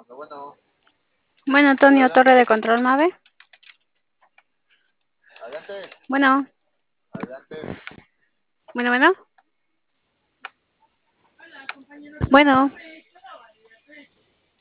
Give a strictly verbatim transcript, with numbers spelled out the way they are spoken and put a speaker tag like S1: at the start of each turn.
S1: Bueno, Antonio, torre de control nave. Bueno, bueno, bueno. Bueno.